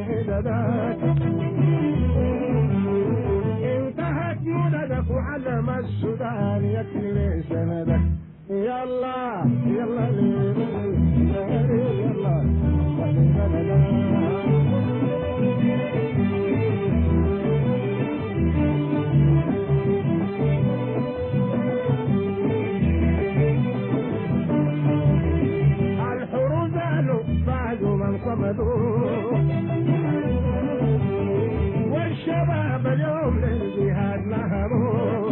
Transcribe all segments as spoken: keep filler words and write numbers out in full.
حددك انتهت مددك وعلم السودان يكفي سندك يلا يلا يلا الحروب زالوا بعد ما انصمدوا والشباب اليوم للجهاد نهضوا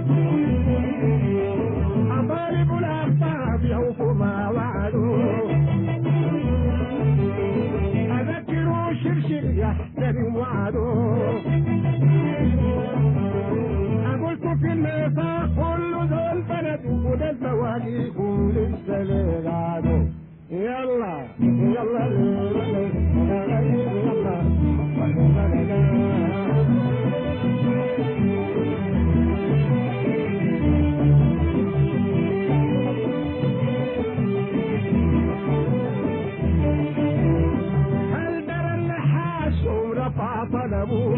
أطالب الأخطاب يوفوا ما وعدوا أذكروا شرشر يحترم وعدوا أقولت في الميثاق كل ذو البلد وده المواقيكم لسه ليه قعدوا يلا يلا يلا يلا هل درى النحاس ورفع طلبه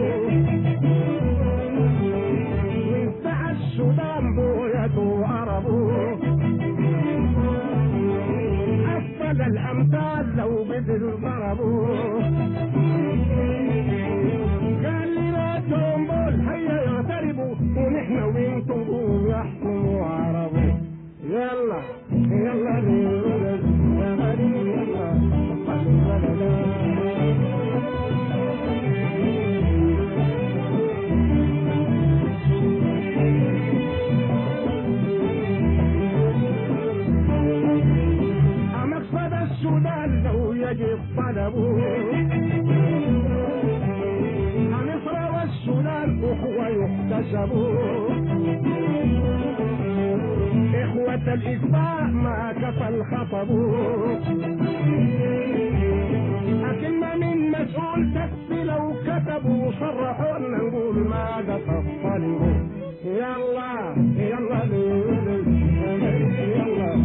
وانتهى السودان بويته عربه أفضل الأمثال لو بدل ضربوا قال لي لا تنبول هيا يغتربوا ونحن وانتم قوم يحكموا عربوا يلا يلا يلا مقصد السودان لو يجب طلبه مصر والسودان أخوة يحتسبوا إخوة الإسباء ما كفى الخطب لكن ما من مسؤول بس لو كتبوا صرحوا نقول ماذا تطلبوا يلا يلا يلا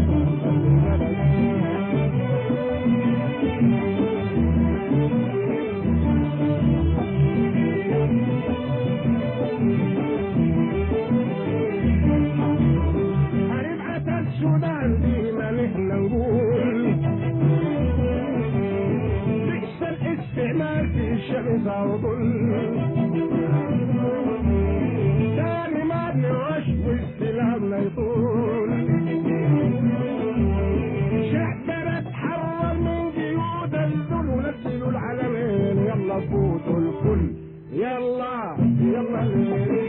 ربعة السودان ديما نحن نقول بئس الاستعمار في الشمس وظل تاني ما بنعش واستلامنا يطول شعبنا اتحرر من قيود الذل ونزلوا العلمين يلا فوتوا الكل يلا يلا